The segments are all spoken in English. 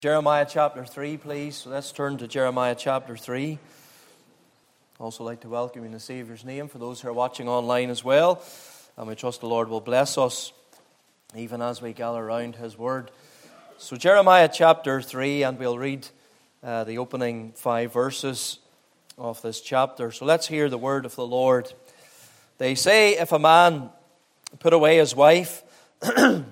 Jeremiah chapter 3, please. So let's turn to Jeremiah chapter 3. I'd also like to welcome you in the Saviour's name for those who are watching online as well. And we trust the Lord will bless us even as we gather around His Word. So Jeremiah chapter 3, and we'll read the opening 5 verses of this chapter. So let's hear the word of the Lord. They say, if a man put away his wife, and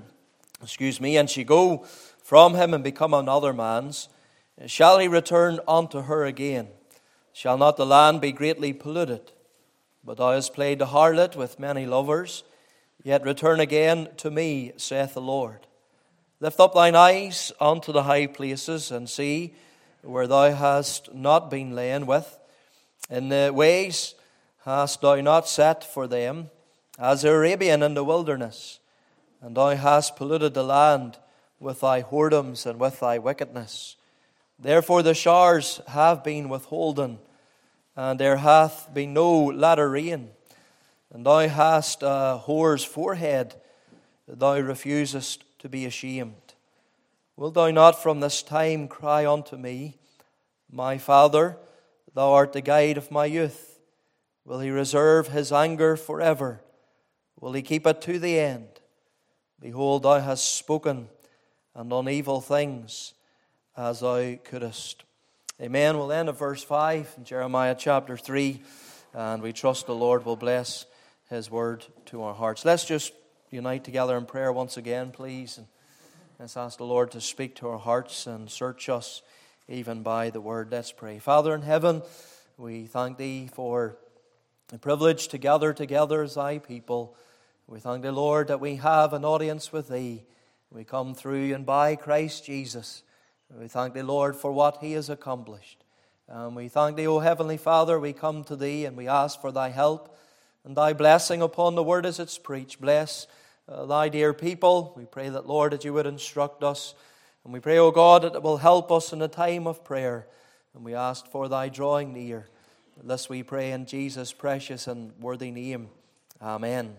she go from him and become another man's, shall he return unto her again? Shall not the land be greatly polluted? But thou hast played the harlot with many lovers, yet return again to me, saith the Lord. Lift up thine eyes unto the high places, and see where thou hast not been lain with. In the ways hast thou not sat for them, as the Arabian in the wilderness, and thou hast polluted the land with thy whoredoms and with thy wickedness. Therefore the showers have been withholden, and there hath been no latter rain. And thou hast a whore's forehead, thou refusest to be ashamed. Wilt thou not from this time cry unto me, my Father, thou art the guide of my youth? Will he reserve his anger forever? Will he keep it to the end? Behold, thou hast spoken, and on evil things as thou couldest. Amen. We'll end at verse 5 in Jeremiah chapter 3, and we trust the Lord will bless His word to our hearts. Let's just unite together in prayer once again, please, and let's ask the Lord to speak to our hearts and search us even by the word. Let's pray. Father in heaven, we thank Thee for the privilege to gather together as Thy people. We thank Thee, Lord, that we have an audience with Thee. We come through and by Christ Jesus. We thank Thee, Lord, for what He has accomplished. We thank Thee, O Heavenly Father, we come to Thee and we ask for Thy help and Thy blessing upon the word as it's preached. Bless Thy dear people. We pray that, Lord, that You would instruct us. And we pray, O God, that it will help us in the time of prayer. And we ask for Thy drawing near. This we pray in Jesus' precious and worthy name. Amen.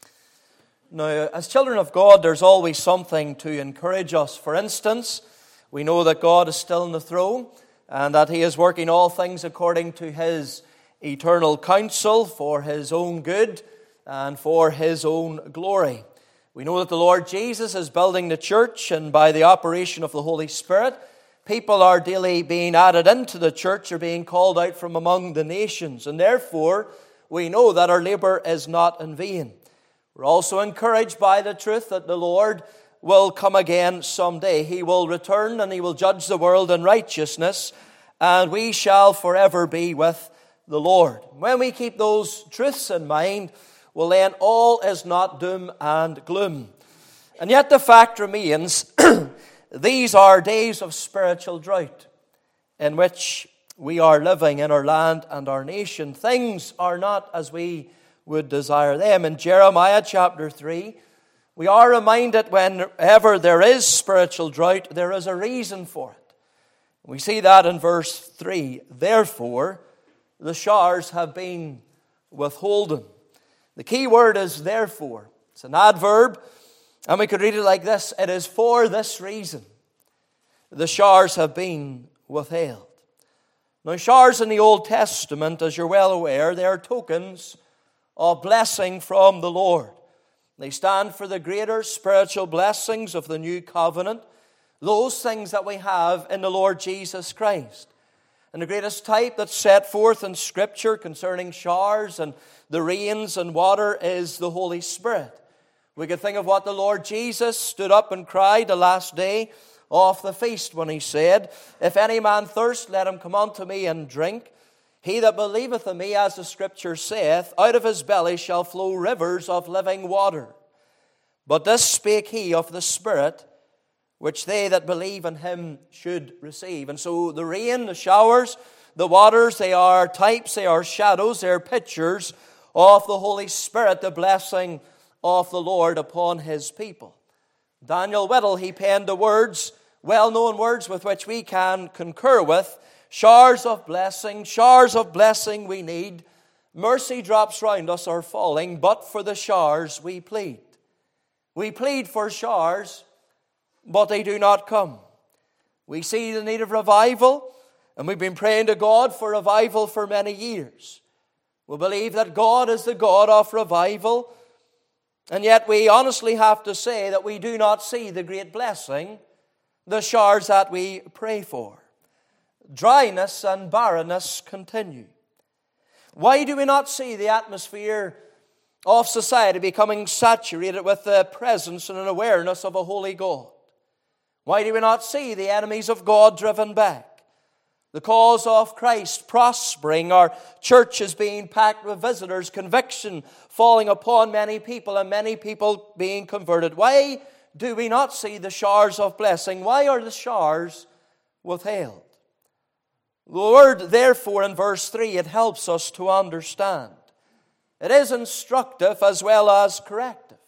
Now, as children of God, there's always something to encourage us. For instance, we know that God is still on the throne and that He is working all things according to His eternal counsel for His own good and for His own glory. We know that the Lord Jesus is building the church, and by the operation of the Holy Spirit, people are daily being added into the church or being called out from among the nations. And therefore, we know that our labor is not in vain. We're also encouraged by the truth that the Lord will come again someday. He will return and He will judge the world in righteousness, and we shall forever be with the Lord. When we keep those truths in mind, well then all is not doom and gloom. And yet the fact remains, these are days of spiritual drought in which we are living in our land and our nation. Things are not as we would desire them. In Jeremiah chapter 3, we are reminded whenever there is spiritual drought, there is a reason for it. We see that in verse 3. Therefore, the showers have been withholden. The key word is therefore. It's an adverb, and we could read it like this. It is for this reason the showers have been withheld. Now, showers in the Old Testament, as you're well aware, they are tokens of blessing from the Lord. They stand for the greater spiritual blessings of the new covenant, those things that we have in the Lord Jesus Christ. And the greatest type that's set forth in Scripture concerning showers and the rains and water is the Holy Spirit. We could think of what the Lord Jesus stood up and cried the last day of the feast when He said, if any man thirst, let him come unto me and drink. He that believeth in me, as the Scripture saith, out of his belly shall flow rivers of living water. But this spake He of the Spirit, which they that believe in Him should receive. And so the rain, the showers, the waters, they are types, they are shadows, they are pictures of the Holy Spirit, the blessing of the Lord upon His people. Daniel Whittle, he penned the words, well-known words with which we can concur with. Showers of blessing we need. Mercy drops round us are falling, but for the showers we plead. We plead for showers, but they do not come. We see the need of revival, and we've been praying to God for revival for many years. We believe that God is the God of revival, and yet we honestly have to say that we do not see the great blessing, the showers that we pray for. Dryness and barrenness continue. Why do we not see the atmosphere of society becoming saturated with the presence and an awareness of a holy God? Why do we not see the enemies of God driven back? The cause of Christ prospering, our churches being packed with visitors, conviction falling upon many people, and many people being converted. Why do we not see the showers of blessing? Why are the showers withheld? The word, therefore, in verse 3, it helps us to understand. It is instructive as well as corrective.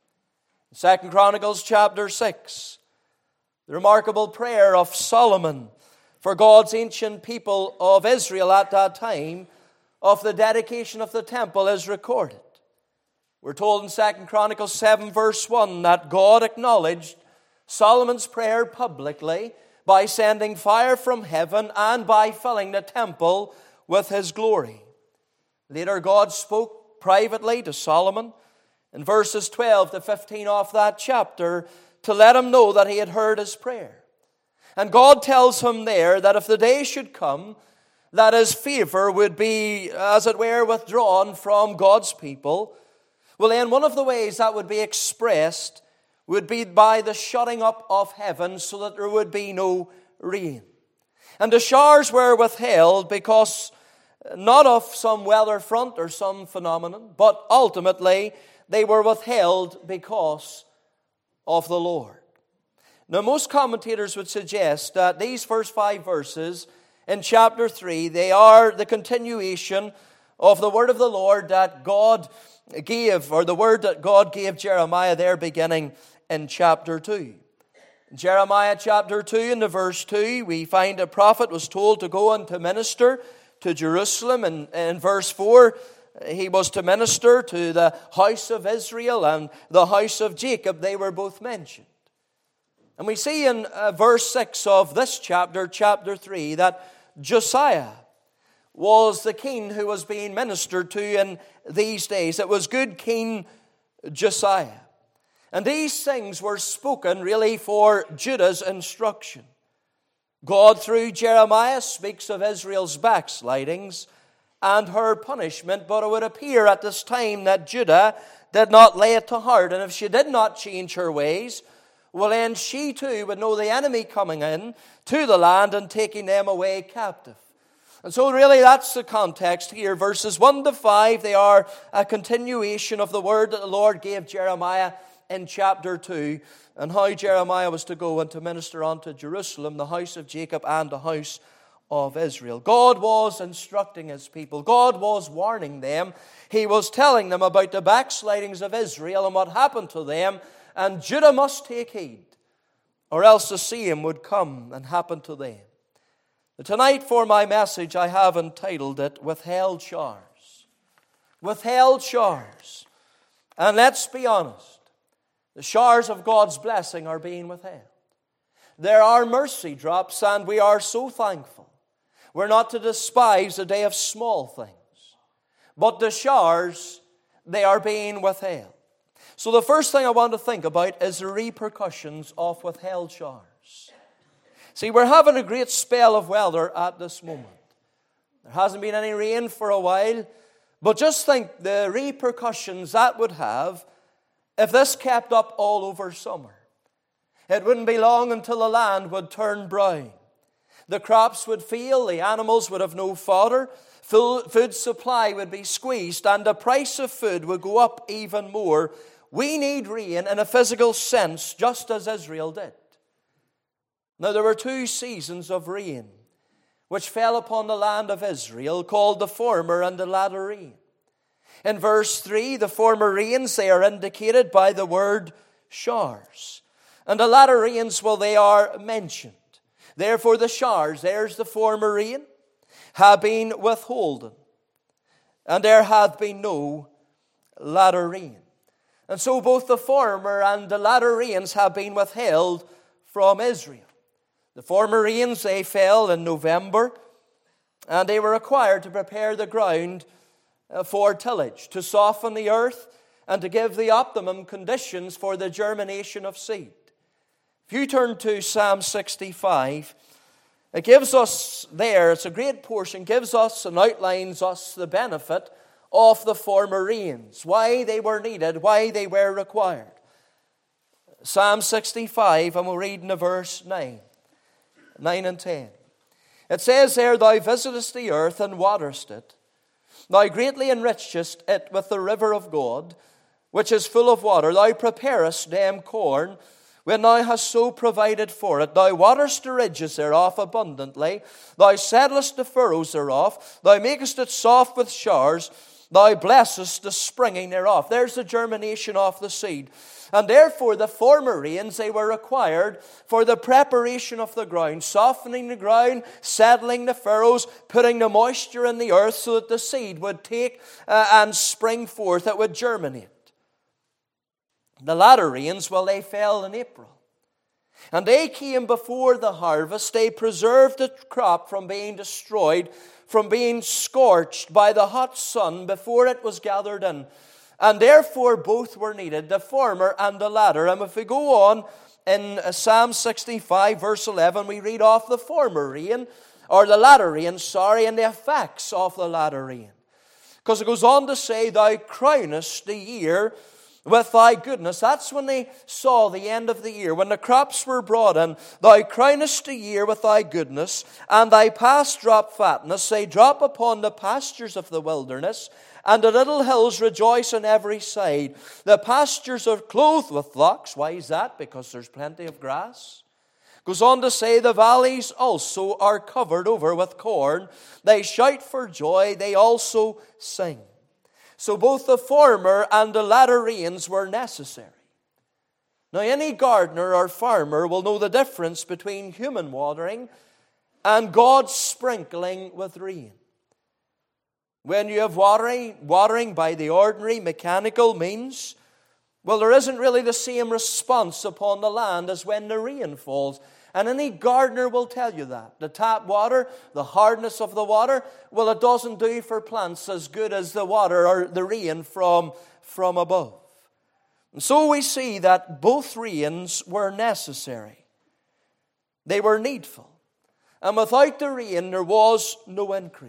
2 Chronicles chapter 6, the remarkable prayer of Solomon for God's ancient people of Israel at that time of the dedication of the temple is recorded. We're told in 2 Chronicles 7 verse 1 that God acknowledged Solomon's prayer publicly by sending fire from heaven and by filling the temple with His glory. Later, God spoke privately to Solomon in verses 12 to 15 of that chapter to let him know that He had heard his prayer. And God tells him there that if the day should come that his favor would be, as it were, withdrawn from God's people, well, then one of the ways that would be expressed would be by the shutting up of heaven so that there would be no rain. And the showers were withheld because not of some weather front or some phenomenon, but ultimately they were withheld because of the Lord. Now, most commentators would suggest that these first 5 verses in chapter 3, they are the continuation of the word of the Lord that God gave, or the word that God gave Jeremiah there beginning in chapter 2. In Jeremiah chapter 2, in the verse 2, we find a prophet was told to go and to minister to Jerusalem. And in verse 4, he was to minister to the house of Israel and the house of Jacob. They were both mentioned. And we see in verse 6 of this chapter, chapter 3, that Josiah was the king who was being ministered to in these days. It was good King Josiah. And these things were spoken really for Judah's instruction. God, through Jeremiah, speaks of Israel's backslidings and her punishment, but it would appear at this time that Judah did not lay it to heart. And if she did not change her ways, well, then she too would know the enemy coming in to the land and taking them away captive. And so really that's the context here. Verses 1 to 5, they are a continuation of the word that the Lord gave Jeremiah in chapter 2, and how Jeremiah was to go and to minister unto Jerusalem, the house of Jacob and the house of Israel. God was instructing His people. God was warning them. He was telling them about the backslidings of Israel and what happened to them, and Judah must take heed, or else the same would come and happen to them. Tonight for my message I have entitled it, Withheld Showers. Withheld showers. And let's be honest, the showers of God's blessing are being withheld. There are mercy drops, and we are so thankful. We're not to despise the day of small things. But the showers, they are being withheld. So the first thing I want to think about is the repercussions of withheld showers. See, we're having a great spell of weather at this moment. There hasn't been any rain for a while, but just think the repercussions that would have if this kept up all over summer. It wouldn't be long until the land would turn brown. The crops would fail, the animals would have no fodder, food supply would be squeezed, and the price of food would go up even more. We need rain in a physical sense, just as Israel did. Now, there were 2 seasons of rain which fell upon the land of Israel, called the former and the latter rain. In verse 3, the former rains, they are indicated by the word showers. And the latter rains, well, they are mentioned. Therefore, the showers, there's the former rain, have been withholden. And there hath been no latter rain. And so both the former and the latter rains have been withheld from Israel. The former rains, they fell in November, and they were required to prepare the ground for tillage, to soften the earth, and to give the optimum conditions for the germination of seed. If you turn to Psalm 65, it gives us there, it's a great portion, gives us and outlines us the benefit of the former rains, why they were needed, why they were required. Psalm 65, and we'll read in the verse 9 and 10. It says there, Thou visitest the earth and waterest it. Thou greatly enrichest it with the river of God, which is full of water. Thou preparest them corn, when thou hast so provided for it. Thou waterest the ridges thereof abundantly. Thou settlest the furrows thereof. Thou makest it soft with showers. Thou blessest the springing thereof. There's the germination of the seed. And therefore the former rains, they were required for the preparation of the ground, softening the ground, settling the furrows, putting the moisture in the earth so that the seed would take and spring forth, it would germinate. The latter rains, well, they fell in April. And they came before the harvest. They preserved the crop from being destroyed, from being scorched by the hot sun before it was gathered in. And therefore both were needed, the former and the latter. And if we go on in Psalm 65 verse 11, we read off the former rain, or the latter rain, and the effects of the latter rain. Because it goes on to say, Thou crownest the year with thy goodness. That's when they saw the end of the year, when the crops were brought in. Thou crownest the year with thy goodness, and thy paths drop fatness. They drop upon the pastures of the wilderness, and the little hills rejoice on every side. The pastures are clothed with flocks. Why is that? Because there's plenty of grass. Goes on to say, the valleys also are covered over with corn. They shout for joy, they also sing. So both the former and the latter rains were necessary. Now any gardener or farmer will know the difference between human watering and God's sprinkling with rain. When you have watering by the ordinary mechanical means, well, there isn't really the same response upon the land as when the rain falls. And any gardener will tell you that. The tap water, the hardness of the water, well, it doesn't do for plants as good as the water or the rain from above. And so we see that both rains were necessary. They were needful. And without the rain, there was no increase.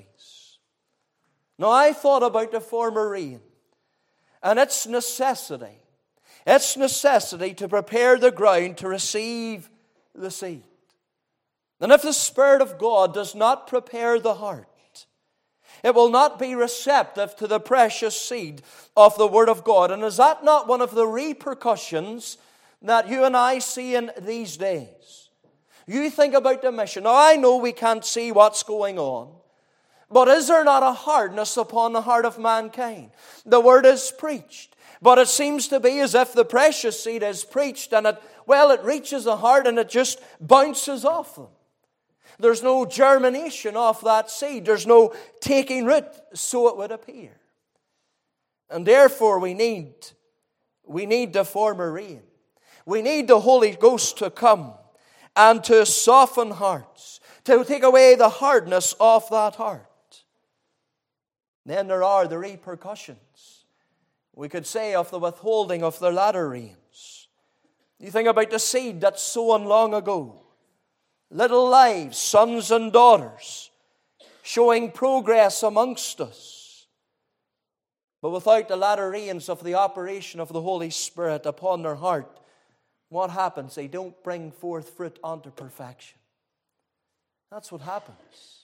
Now, I thought about the former rain and its necessity. Its necessity to prepare the ground to receive the seed. And if the Spirit of God does not prepare the heart, it will not be receptive to the precious seed of the Word of God. And is that not one of the repercussions that you and I see in these days? You think about the mission. Now, I know we can't see what's going on. But is there not a hardness upon the heart of mankind? The Word is preached. But it seems to be as if the precious seed is preached and it reaches the heart and it just bounces off them. There's no germination of that seed. There's no taking root, so it would appear. And therefore we need the former rain. We need the Holy Ghost to come and to soften hearts, to take away the hardness of that heart. Then there are the repercussions, we could say, of the withholding of the latter rains. You think about the seed that's sown long ago. Little lives, sons and daughters, showing progress amongst us. But without the latter rains of the operation of the Holy Spirit upon their heart, what happens? They don't bring forth fruit unto perfection. That's what happens.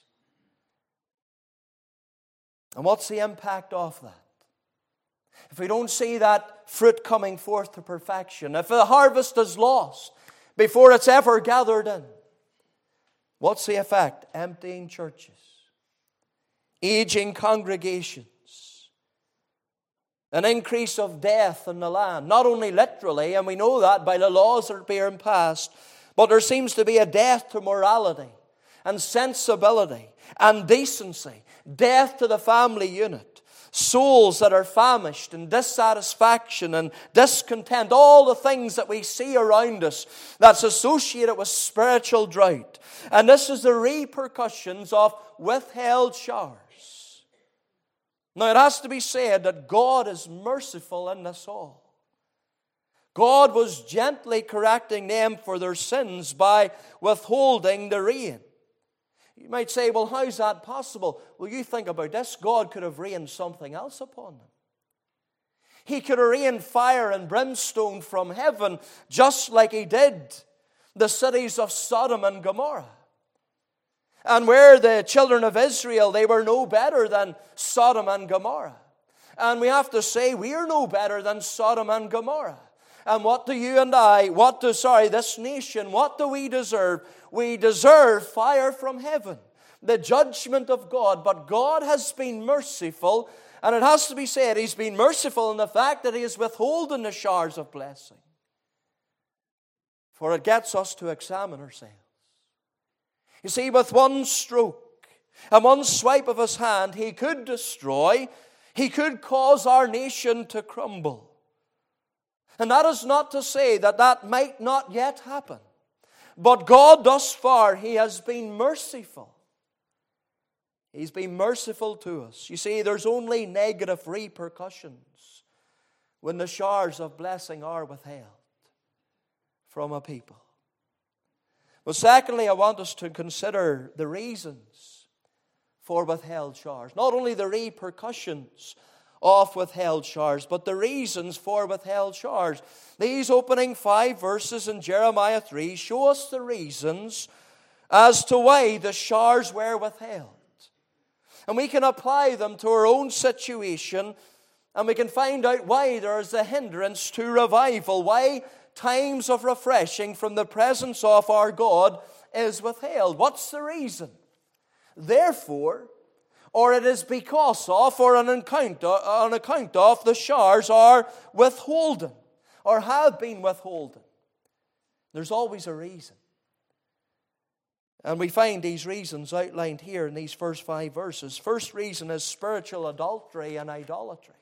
And what's the impact of that? If we don't see that fruit coming forth to perfection, if the harvest is lost before it's ever gathered in, what's the effect? Emptying churches, aging congregations, an increase of death in the land. Not only literally, and we know that by the laws that are being passed, but there seems to be a death to morality and sensibility and decency, death to the family unit. souls that are famished and dissatisfaction and discontent, all the things that we see around us that's associated with spiritual drought. And this is the repercussions of withheld showers. Now it has to be said that God is merciful in this all. God was gently correcting them for their sins by withholding the rain. You might say, well, how is that possible? Well, you think about this. God could have rained something else upon them. He could have rained fire and brimstone from heaven, just like He did the cities of Sodom and Gomorrah. And where the children of Israel, they were no better than Sodom and Gomorrah. And we have to say, we are no better than Sodom and Gomorrah. And what do you and I, this nation, what do we deserve? We deserve fire from heaven, the judgment of God. But God has been merciful, and it has to be said, He's been merciful in the fact that He is withholding the showers of blessing. For it gets us to examine ourselves. You see, with one stroke and one swipe of His hand, He could destroy, He could cause our nation to crumble. And that is not to say that that might not yet happen. But God, thus far, He has been merciful. He's been merciful to us. You see, there's only negative repercussions when the showers of blessing are withheld from a people. Well, secondly, I want us to consider the reasons for withheld showers. Not only the repercussions of withheld showers, but the reasons for withheld showers. These opening 5 verses in Jeremiah 3 show us the reasons as to why the showers were withheld. And we can apply them to our own situation, and we can find out why there is a hindrance to revival, why times of refreshing from the presence of our God is withheld. What's the reason? Therefore, or it is because of, or on account of, the showers are withholden, or have been withholden. There's always a reason. And we find these reasons outlined here in these first 5 verses. First reason is spiritual adultery and idolatry.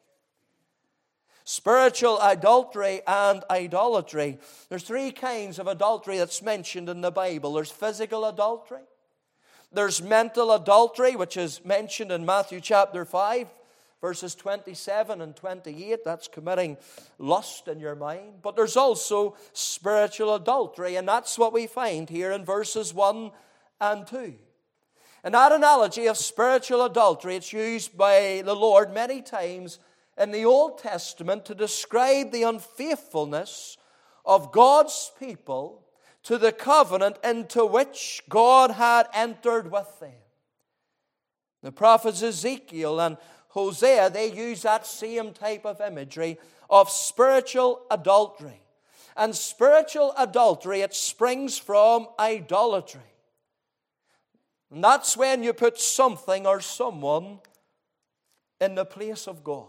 Spiritual adultery and idolatry. There's 3 kinds of adultery that's mentioned in the Bible. There's physical adultery. There's mental adultery, which is mentioned in Matthew chapter 5, verses 27 and 28. That's committing lust in your mind. But there's also spiritual adultery, and that's what we find here in verses 1 and 2. And that analogy of spiritual adultery, it's used by the Lord many times in the Old Testament to describe the unfaithfulness of God's people to the covenant into which God had entered with them. The prophets Ezekiel and Hosea, they use that same type of imagery of spiritual adultery. And spiritual adultery, it springs from idolatry. And that's when you put something or someone in the place of God.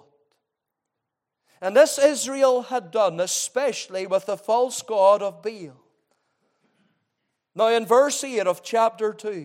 And this Israel had done, especially with the false god of Baal. Now in verse 8 of chapter 2,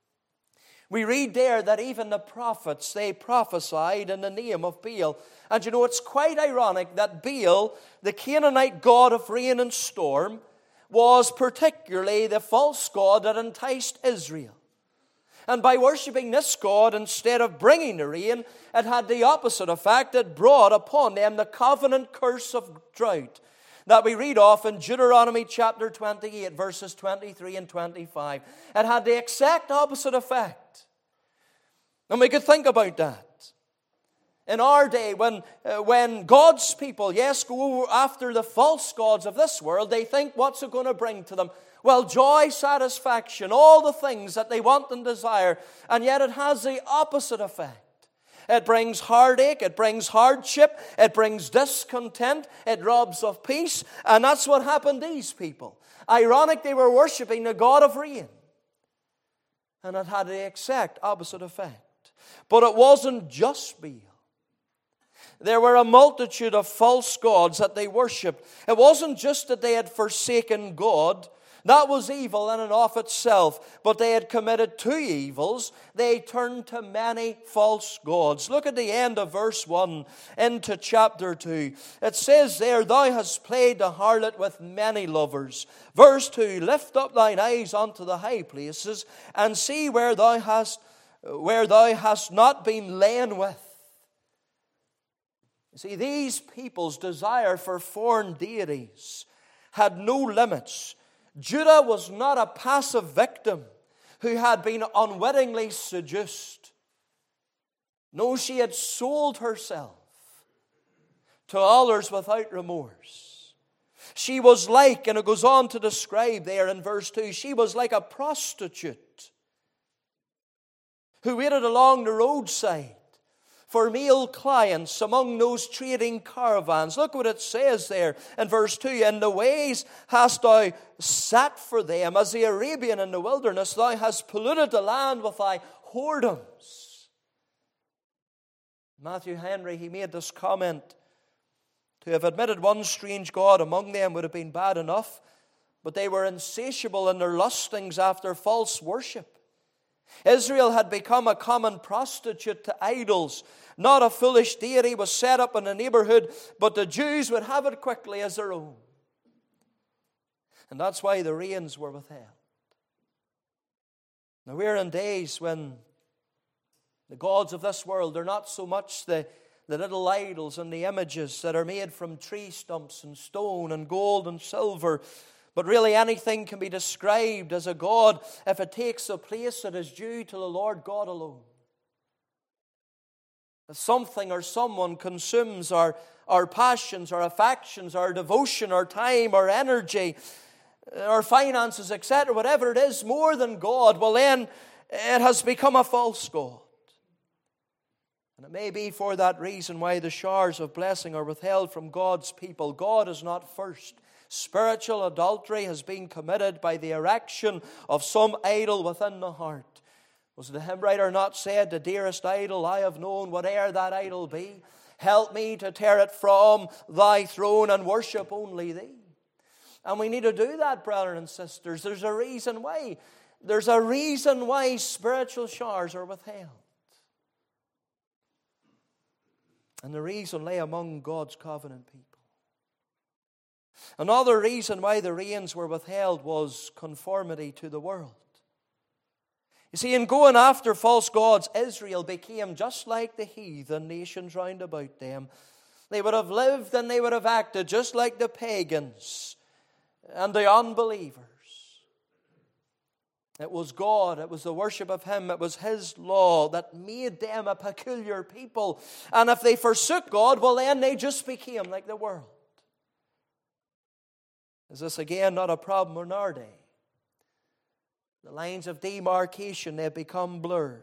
we read there that even the prophets, they prophesied in the name of Baal. And you know, it's quite ironic that Baal, the Canaanite god of rain and storm, was particularly the false god that enticed Israel. And by worshipping this god, instead of bringing the rain, it had the opposite effect. It brought upon them the covenant curse of drought that we read off in Deuteronomy chapter 28, verses 23 and 25. It had the exact opposite effect. And we could think about that. In our day, when God's people, yes, go after the false gods of this world, they think, what's it going to bring to them? Well, joy, satisfaction, all the things that they want and desire, and yet it has the opposite effect. It brings heartache, it brings hardship, it brings discontent, it robs of peace, and that's what happened to these people. Ironic, they were worshipping the god of rain, and it had the exact opposite effect. But it wasn't just Baal. There were a multitude of false gods that they worshipped. It wasn't just that they had forsaken God, That was evil in and of itself. But they had committed two evils. They turned to many false gods. Look at the end of verse 1 into chapter 2. It says there, "Thou hast played the harlot with many lovers." Verse 2, "Lift up thine eyes unto the high places, and see where thou hast not been lain with." You see, these people's desire for foreign deities had no limits. Judah was not a passive victim who had been unwittingly seduced. No, she had sold herself to others without remorse. She was like, and it goes on to describe there in verse 2, she was like a prostitute who waited along the roadside for male clients among those trading caravans. Look what it says there in verse 2. "In the ways hast thou sat for them, as the Arabian in the wilderness. Thou hast polluted the land with thy whoredoms." Matthew Henry, he made this comment: "To have admitted one strange god among them would have been bad enough, but they were insatiable in their lustings after false worship." Israel had become a common prostitute to idols. Not a foolish deity was set up in the neighborhood, but the Jews would have it quickly as their own. And that's why the rains were withheld. Now we're in days when the gods of this world are not so much the little idols and the images that are made from tree stumps and stone and gold and silver, but really anything can be described as a god if it takes the place that is due to the Lord God alone. If something or someone consumes our passions, our affections, our devotion, our time, our energy, our finances, etc., whatever it is, more than God, well then it has become a false god. And it may be for that reason why the showers of blessing are withheld from God's people. God is not first. Spiritual adultery has been committed by the erection of some idol within the heart. Was the hymn writer not said, "The dearest idol I have known, whate'er that idol be, help me to tear it from thy throne and worship only thee." And we need to do that, brothers and sisters. There's a reason why. There's a reason why spiritual showers are withheld. And the reason lay among God's covenant people. Another reason why the rains were withheld was conformity to the world. You see, in going after false gods, Israel became just like the heathen nations round about them. They would have lived and they would have acted just like the pagans and the unbelievers. It was God, it was the worship of Him, it was His law that made them a peculiar people. And if they forsook God, well then they just became like the world. Is this again not a problem in our day? The lines of demarcation, they have become blurred.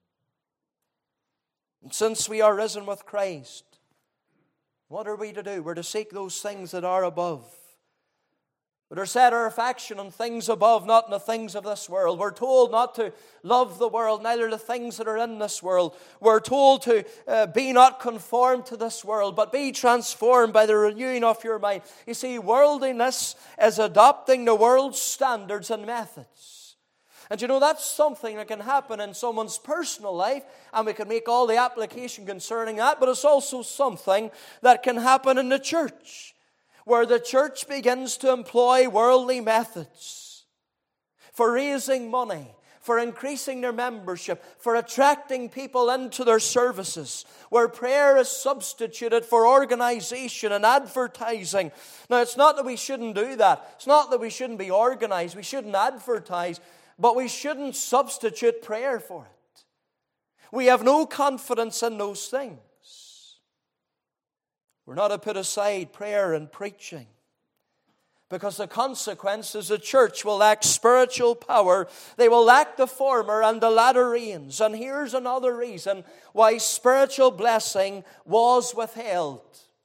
And since we are risen with Christ, what are we to do? We're to seek those things that are above. We're to set our affection on things above, not on the things of this world. We're told not to love the world, neither the things that are in this world. We're told to be not conformed to this world, but be transformed by the renewing of your mind. You see, worldliness is adopting the world's standards and methods. And you know, that's something that can happen in someone's personal life, and we can make all the application concerning that, but it's also something that can happen in the church, where the church begins to employ worldly methods for raising money, for increasing their membership, for attracting people into their services, where prayer is substituted for organization and advertising. Now, it's not that we shouldn't do that. It's not that we shouldn't be organized. We shouldn't advertise, but we shouldn't substitute prayer for it. We have no confidence in those things. We're not to put aside prayer and preaching, because the consequence is the church will lack spiritual power. They will lack the former and the latter rains. And here's another reason why spiritual blessing was withheld.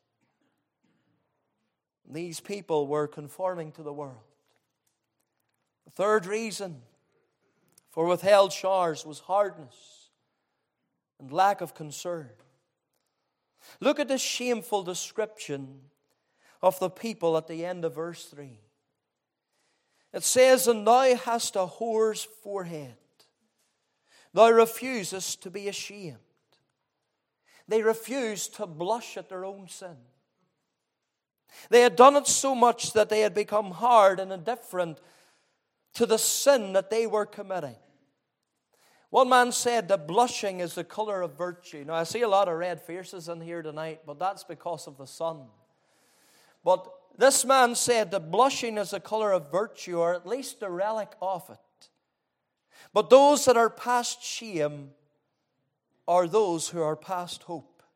These people were conforming to the world. The third reason for withheld showers was hardness and lack of concern. Look at the shameful description of the people at the end of verse 3. It says, and thou hast a whore's forehead. Thou refusest to be ashamed. They refused to blush at their own sin. They had done it so much that they had become hard and indifferent to the sin that they were committing. One man said that blushing is the color of virtue. Now, I see a lot of red faces in here tonight, but that's because of the sun. But this man said that blushing is the color of virtue, or at least a relic of it. But those that are past shame are those who are past hope.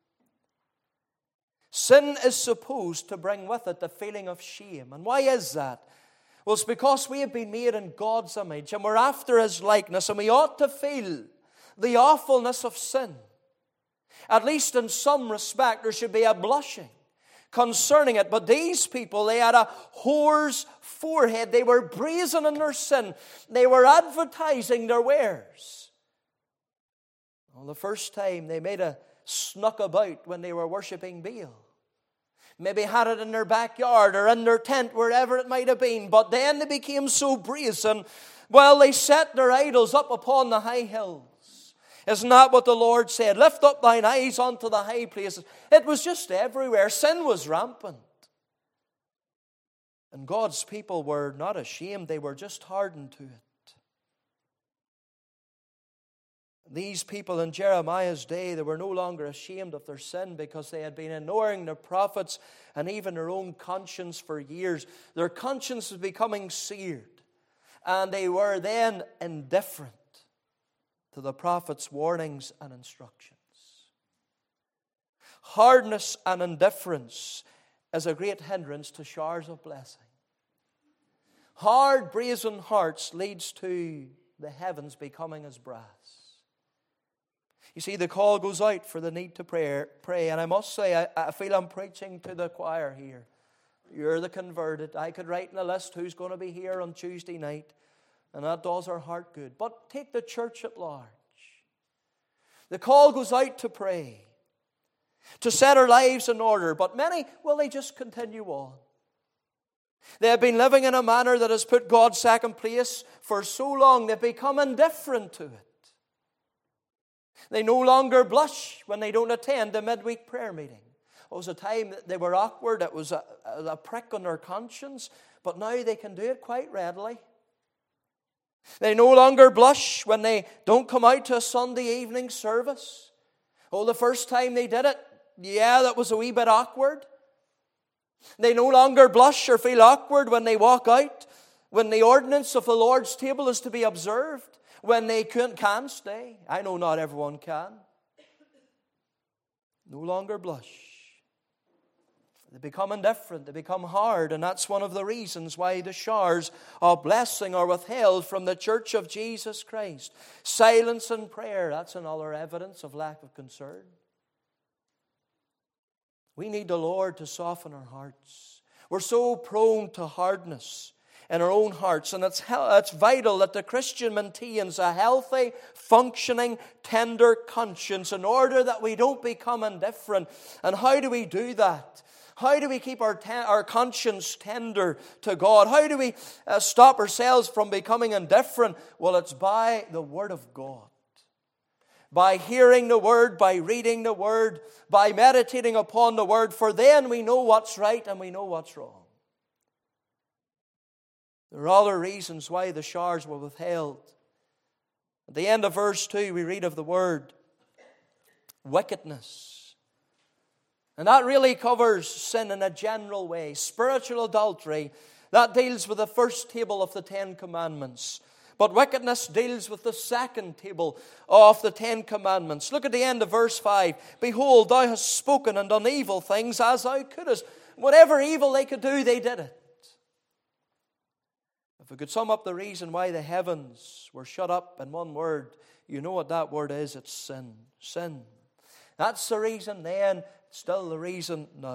Sin is supposed to bring with it the feeling of shame. And why is that? Well, it's because we have been made in God's image and we're after His likeness, and we ought to feel the awfulness of sin. At least in some respect, there should be a blushing concerning it. But these people, they had a whore's forehead. They were brazen in their sin. They were advertising their wares. Well, the first time they made a snuck about when they were worshipping Baal. Maybe had it in their backyard or in their tent, wherever it might have been. But then they became so brazen, well, they set their idols up upon the high hills. Isn't that what the Lord said? Lift up thine eyes unto the high places. It was just everywhere. Sin was rampant. And God's people were not ashamed. They were just hardened to it. These people in Jeremiah's day, they were no longer ashamed of their sin because they had been ignoring the prophets and even their own conscience for years. Their conscience was becoming seared. And they were then indifferent to the prophet's warnings and instructions. Hardness and indifference is a great hindrance to showers of blessing. Hard, brazen hearts leads to the heavens becoming as brass. You see, the call goes out for the need to pray. And I must say, I feel I'm preaching to the choir here. You're the converted. I could write in a list who's going to be here on Tuesday night. And that does our heart good. But take the church at large. The call goes out to pray, to set our lives in order. But many, well, they just continue on. They have been living in a manner that has put God second place for so long, they've become indifferent to it. They no longer blush when they don't attend a midweek prayer meeting. It was a time that they were awkward. It was a prick on their conscience. But now they can do it quite readily. They no longer blush when they don't come out to a Sunday evening service. Oh, the first time they did it, yeah, that was a wee bit awkward. They no longer blush or feel awkward when they walk out, when the ordinance of the Lord's table is to be observed, when they can stay. I know not everyone can. No longer blush. They become indifferent, they become hard, and that's one of the reasons why the showers of blessing are withheld from the church of Jesus Christ. Silence and prayer, that's another evidence of lack of concern. We need the Lord to soften our hearts. We're so prone to hardness in our own hearts, and it's vital that the Christian maintains a healthy, functioning, tender conscience in order that we don't become indifferent. And how do we do that? How do we keep our conscience tender to God? How do we stop ourselves from becoming indifferent? Well, it's by the Word of God. By hearing the Word, by reading the Word, by meditating upon the Word, for then we know what's right and we know what's wrong. There are other reasons why the showers were withheld. At the end of verse 2, we read of the word wickedness. And that really covers sin in a general way. Spiritual adultery, that deals with the first table of the Ten Commandments. But wickedness deals with the second table of the Ten Commandments. Look at the end of verse 5. Behold, thou hast spoken and done evil things as thou couldest. Whatever evil they could do, they did it. If we could sum up the reason why the heavens were shut up in one word, you know what that word is. It's sin. Sin. That's the reason then. Still the reason now.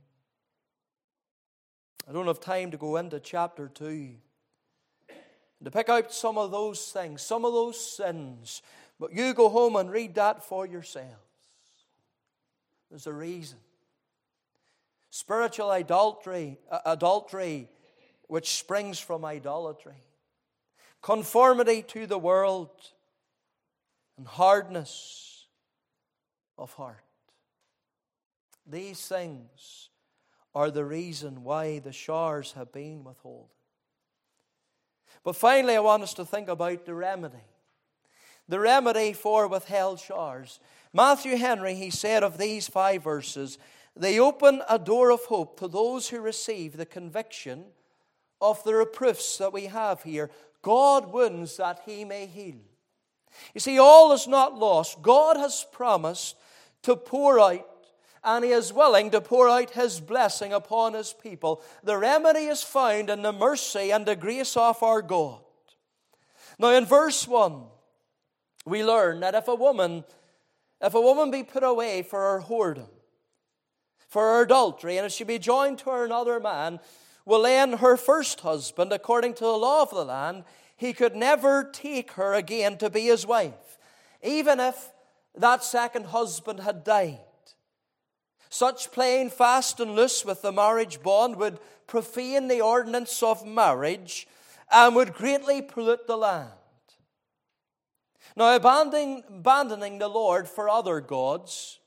I don't have time to go into chapter 2 to pick out some of those things, some of those sins. But you go home and read that for yourselves. There's a reason. Spiritual adultery which springs from idolatry, conformity to the world, and hardness of heart. These things are the reason why the showers have been withholden. But finally, I want us to think about the remedy. The remedy for withheld showers. Matthew Henry, he said of these 5 verses, they open a door of hope to those who receive the conviction of the reproofs that we have here. God wounds that He may heal. You see, all is not lost. God has promised to pour out, and He is willing to pour out His blessing upon His people. The remedy is found in the mercy and the grace of our God. Now in verse 1, we learn that if a woman be put away for her whoredom, for her adultery, and if she be joined to another man, well then her first husband, according to the law of the land, he could never take her again to be his wife, even if that second husband had died. Such playing fast and loose with the marriage bond would profane the ordinance of marriage and would greatly pollute the land. Now, abandoning the Lord for other gods,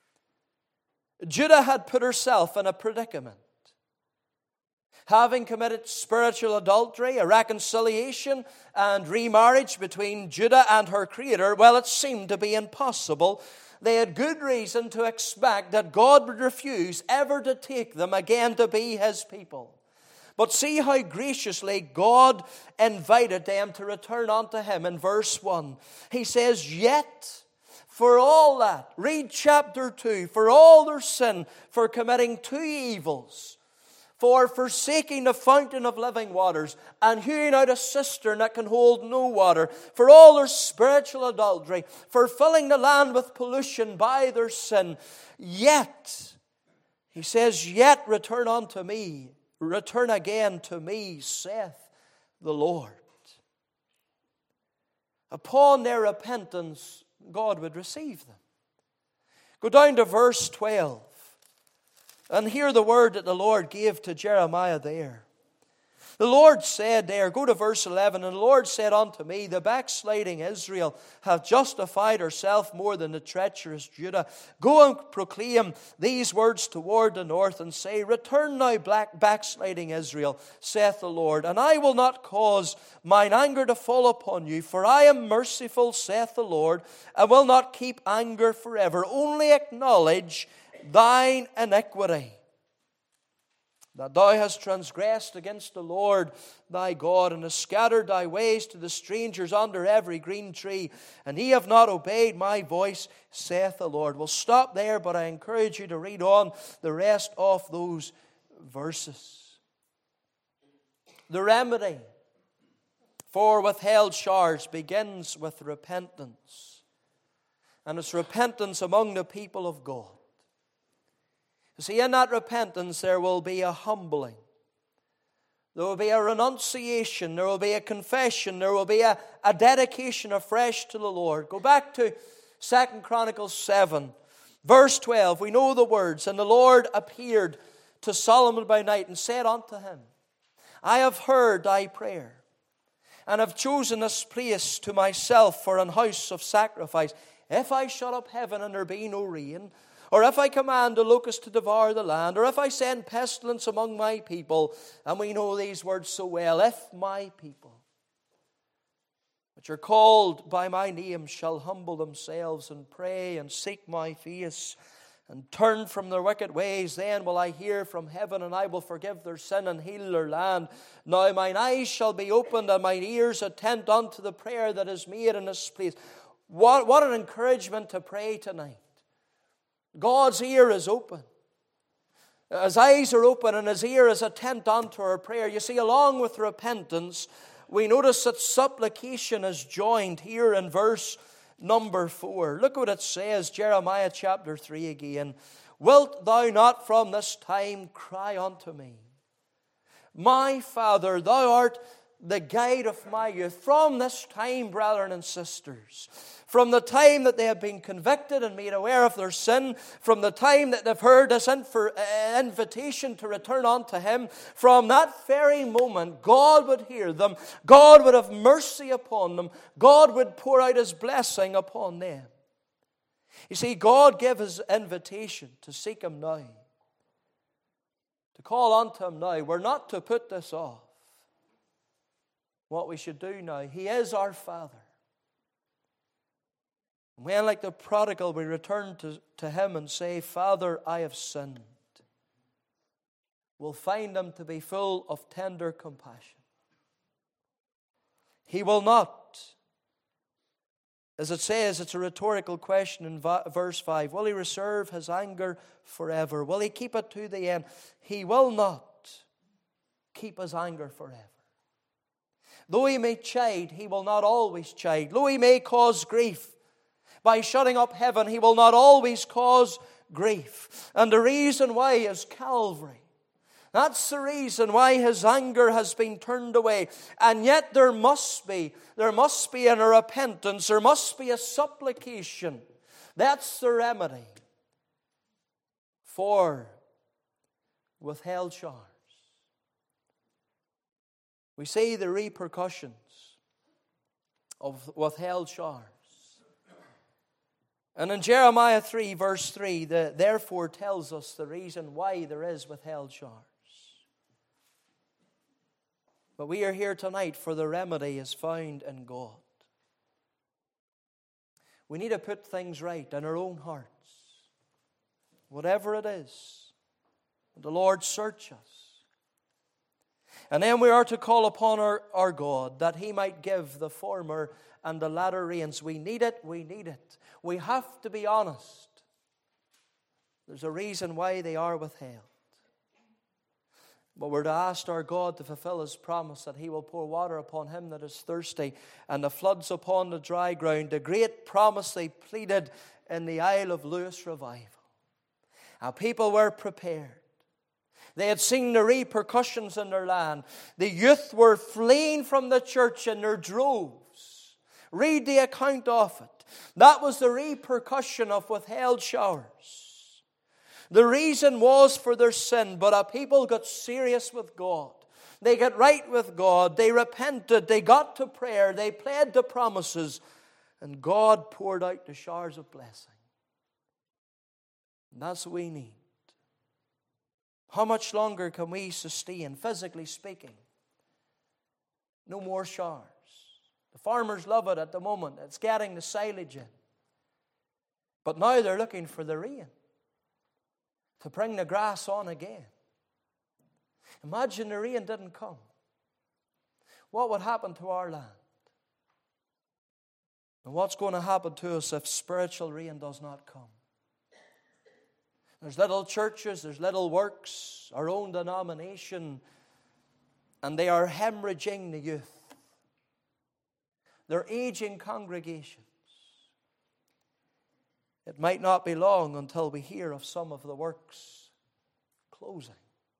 Judah had put herself in a predicament. Having committed spiritual adultery, a reconciliation and remarriage between Judah and her Creator, well, it seemed to be impossible. They had good reason to expect that God would refuse ever to take them again to be His people. But see how graciously God invited them to return unto Him in verse 1. He says, yet for all that, read chapter 2, for all their sin, for committing 2 evils, for forsaking the fountain of living waters, and hewing out a cistern that can hold no water, for all their spiritual adultery, for filling the land with pollution by their sin, yet, he says, yet return unto me, return again to me, saith the Lord. Upon their repentance, God would receive them. Go down to verse 12 and hear the word that the Lord gave to Jeremiah there. The Lord said there, go to verse 11, and the Lord said unto me, the backsliding Israel hath justified herself more than the treacherous Judah. Go and proclaim these words toward the north, and say, return now, backsliding Israel, saith the Lord, and I will not cause mine anger to fall upon you, for I am merciful, saith the Lord, and will not keep anger forever. Only acknowledge thine iniquity, that thou hast transgressed against the Lord thy God, and hast scattered thy ways to the strangers under every green tree, and ye have not obeyed my voice, saith the Lord. We'll stop there, but I encourage you to read on the rest of those verses. The remedy for withheld showers begins with repentance, and it's repentance among the people of God. See, in that repentance there will be a humbling. There will be a renunciation. There will be a confession. There will be a dedication afresh to the Lord. Go back to 2 Chronicles 7, verse 12. We know the words. And the Lord appeared to Solomon by night and said unto him, I have heard thy prayer, and have chosen this place to myself for an house of sacrifice. If I shut up heaven and there be no rain, or if I command the locust to devour the land, or if I send pestilence among my people, and we know these words so well, if my people, which are called by my name, shall humble themselves and pray and seek my face and turn from their wicked ways, then will I hear from heaven, and I will forgive their sin and heal their land. Now mine eyes shall be opened, and mine ears attend unto the prayer that is made in this place. What an encouragement to pray tonight. God's ear is open. His eyes are open and His ear is attent unto our prayer. You see, along with repentance, we notice that supplication is joined here in verse number 4. Look what it says, Jeremiah chapter 3 again. Wilt thou not from this time cry unto me? My Father, thou art the guide of my youth. From this time, brethren and sisters, from the time that they have been convicted and made aware of their sin, from the time that they've heard this invitation to return unto Him, from that very moment, God would hear them. God would have mercy upon them. God would pour out His blessing upon them. You see, God gave His invitation to seek Him now, to call unto Him now. We're not to put this off. What we should do now. He is our Father. When, like the prodigal, we return to Him and say, Father, I have sinned, we'll find Him to be full of tender compassion. He will not, as it says, it's a rhetorical question in verse 5, will He reserve His anger forever? Will He keep it to the end? He will not keep His anger forever. Though He may chide, He will not always chide. Though He may cause grief, by shutting up heaven, He will not always cause grief. And the reason why is Calvary. That's the reason why His anger has been turned away. And yet there must be a repentance. There must be a supplication. That's the remedy for withheld showers. We see the repercussions of withheld showers. And in Jeremiah 3, verse 3, therefore tells us the reason why there is withheld showers. But we are here tonight for the remedy is found in God. We need to put things right in our own hearts. Whatever it is, the Lord search us. And then we are to call upon our God that He might give the former and the latter rains. We need it, we need it. We have to be honest. There's a reason why they are withheld. But we're to ask our God to fulfill His promise that He will pour water upon him that is thirsty and the floods upon the dry ground. The great promise they pleaded in the Isle of Lewis revival. Our people were prepared. They had seen the repercussions in their land. The youth were fleeing from the church in their droves. Read the account of it. That was the repercussion of withheld showers. The reason was for their sin, but our people got serious with God. They got right with God. They repented. They got to prayer. They pled the promises. And God poured out the showers of blessing. And that's what we need. How much longer can we sustain, physically speaking? No more showers. The farmers love it at the moment. It's getting the silage in. But now they're looking for the rain to bring the grass on again. Imagine the rain didn't come. What would happen to our land? And what's going to happen to us if spiritual rain does not come? There's little churches, there's little works, our own denomination, and they are hemorrhaging the youth. They're aging congregations. It might not be long until we hear of some of the works closing.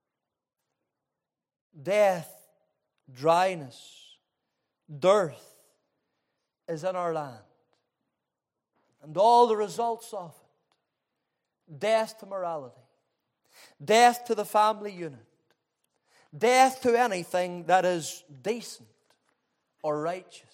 Death, dryness, dearth is in our land. And all the results of it. Death to morality. Death to the family unit. Death to anything that is decent or righteous.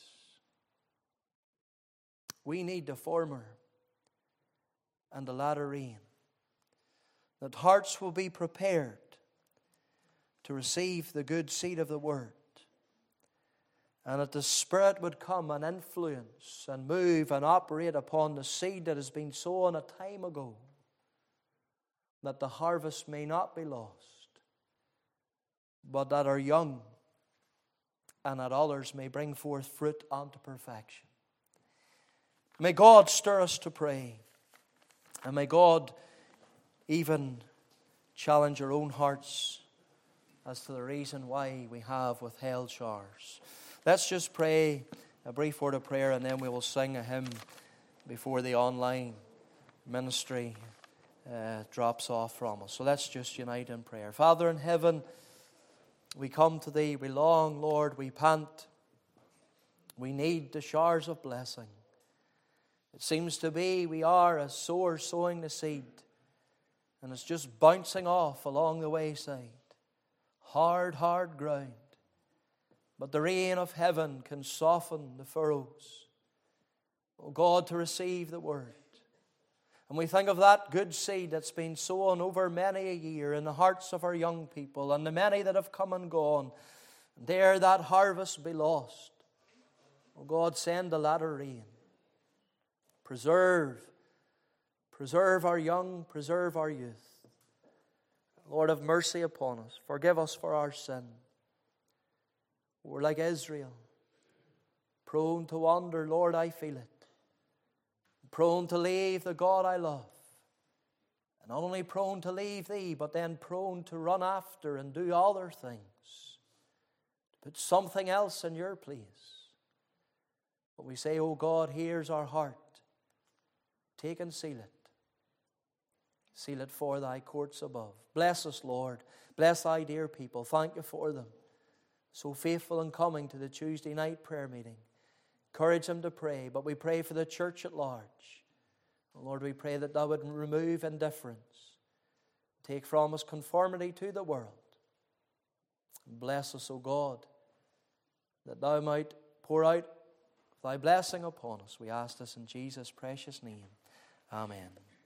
We need the former and the latter rain. That hearts will be prepared to receive the good seed of the Word. And that the Spirit would come and influence and move and operate upon the seed that has been sown a time ago. That the harvest may not be lost, but that our young and that others may bring forth fruit unto perfection. May God stir us to pray, and may God even challenge our own hearts as to the reason why we have withheld showers. Let's just pray a brief word of prayer, and then we will sing a hymn before the online ministry drops off from us. So let's just unite in prayer. Father in heaven, We come to Thee, we long, Lord, we pant. We need the showers of blessing. It seems to be we are as sowers sowing the seed, and it's just bouncing off along the wayside. Hard, hard ground. But the rain of heaven can soften the furrows. Oh God, to receive the word. And we think of that good seed that's been sown over many a year in the hearts of our young people and the many that have come and gone. And dare that harvest be lost. Oh God, send the latter rain. Preserve our young, preserve our youth. Lord, have mercy upon us. Forgive us for our sin. We're like Israel, prone to wander. Lord, I feel it. Prone to leave the God I love. And not only prone to leave Thee, but then prone to run after and do other things. To put something else in Your place. But we say, oh God, here's our heart. Take and seal it. Seal it for Thy courts above. Bless us, Lord. Bless Thy dear people. Thank You for them. So faithful in coming to the Tuesday night prayer meeting. Encourage them to pray. But we pray for the church at large. Lord, we pray that Thou would remove indifference. Take from us conformity to the world. Bless us, O God, that Thou might pour out Thy blessing upon us. We ask this in Jesus' precious name. Amen.